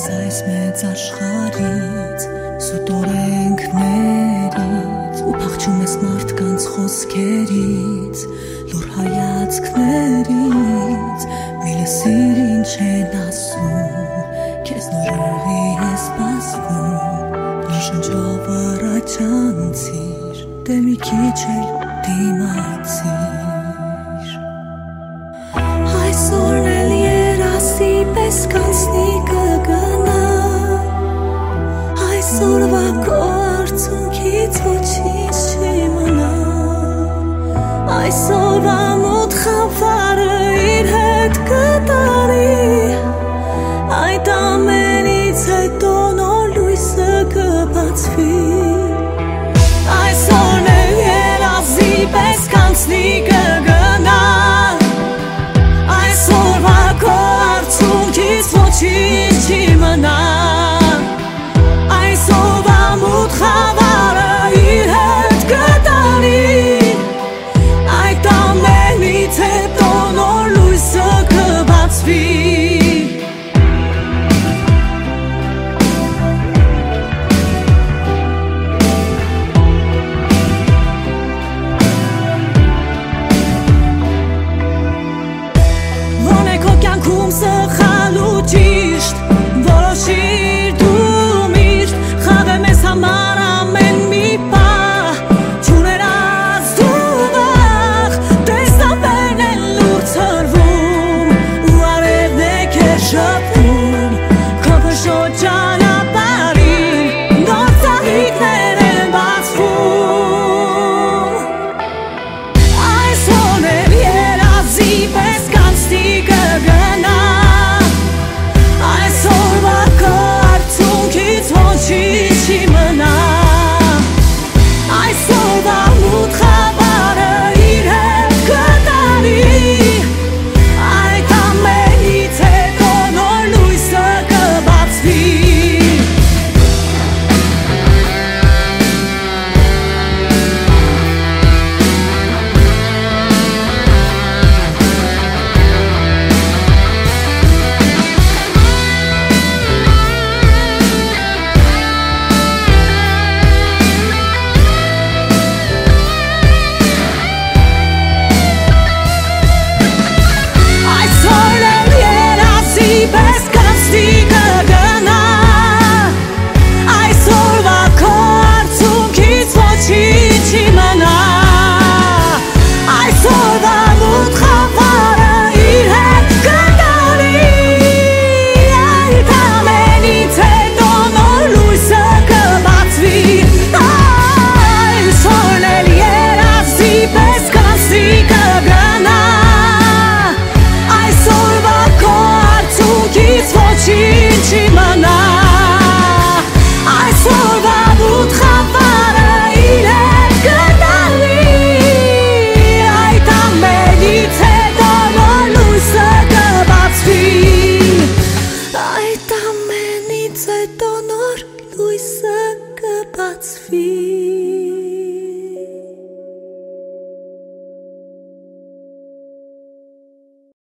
այս մեծ աշխարհից սուտ օրենքներից ու փախչում ես մարդկանց խոսքերից լուր հայացքներից մի լսիր ինչ են ասում քեզ նորովի ես սպասվում լի շնչով առաջանցիր դե մի քիչ էլ դիմացիր այսօրն էլ երասի պես կանցնի կգնա այսօրվա քո արցունքից ոչինչ չի մնա այսօրվա մութ խավարը իր հետ կտա